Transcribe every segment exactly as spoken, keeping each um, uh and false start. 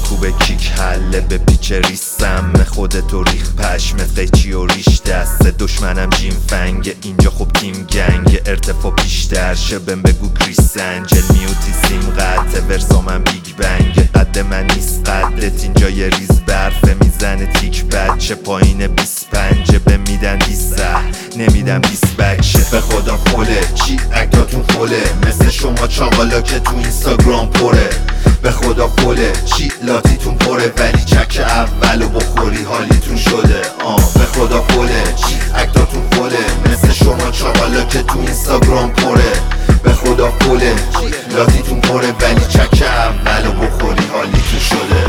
کوبه کیک حله به پیچ ریسم خودتو ریخ پشم قیچی و ریش دست دشمنم جیم فنگه اینجا خب تیم گنگ ارتفاع بیشتر شه بهم بگو کریس انجل میوتیسیم قطع ورسا من بیگ بنگ قد من نیست قدت اینجا یه ریز برفه میزنه تیک بچه پایین بیست پنجه به میدن دیسه نمیدم بیست بکشه به خدا فله چی اکتاتون فله مثل شما چاقالا که تو اینستاگرام پره به خدا فله چی لاتیتون پره ولی چک اولو بخوری حالیتون شده آه به خدا فله چی اکتاتون فله مثل شما چاقالا که تو اینستاگرام پره به خدا فله چی لاتیتون پره ولی چک اولو بخوری حالیتون شده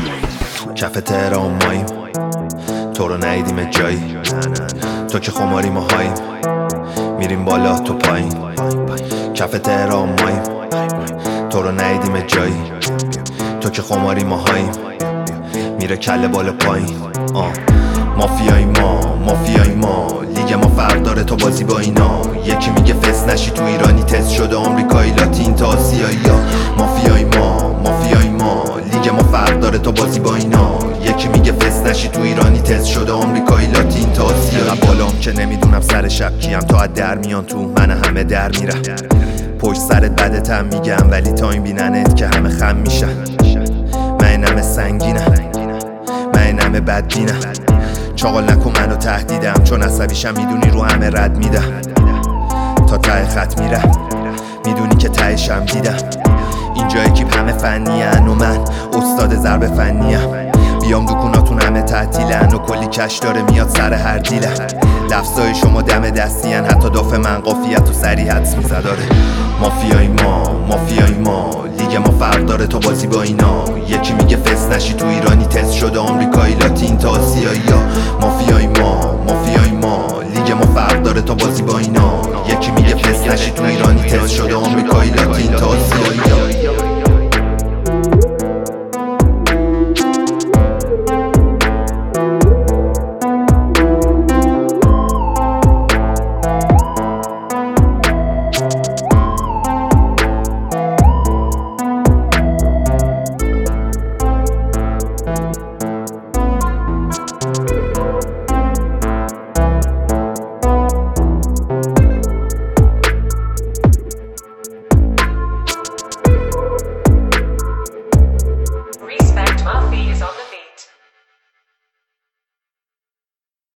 کف تهران ماییم تو رو ندیدیم جایی تو که خماری ما هاییم میریم بالا تو پایین کف تهران ماییم تو رو ندیدیم جایی تو که خماری ما هاییم میره کله بالا پایین آه مافیای ما مافیای ما لیگ ما فرق داره تو بازی با اینا یکی میگه فس نشی تو ایرانی تست شده آمریکایی لاتین تا آسیایی ها مافیای ما مافیای ما لیگ ما فرق داره تو بازی با اینا یکی میگه فس نشی تو ایرانی تست شده آمریکایی لاتین تا آسیایی بالام که نمیدونم سر شب کیم تا از در میان تو من همه در میرم پشت سرت بدتم میگم ولی تا این بیننت که همه خم میشن من همه سنگینم من همه بدبینم چاقال نکن منو تهدیدم چون عصبیشم میدونی رو همه رد میدم تا ته خط میرم میدونی که تهشم دیدم اینجا اکیپ همه فنیان و من استاد ضرب فنیم بیام دکوناتون همه تعطیلن و کلی کش داره میاد سر هر دیلن لفظای شما دم دستیان حتی دافع من قافیت و سریع حدس میزداره مافیای ما مافیای ما لیگ ما فرق داره تو بازی با اینا یکی میگه فس نشی تو ایرانی تست شده آمریکایی لاتین تا آسیایی ها مافیای ما مافیای ما لیگ ما فرق داره تو بازی با اینا یکی میگه فس نشی تو ایرانی تست شده آمریکایی لاتین تا آسیایی ها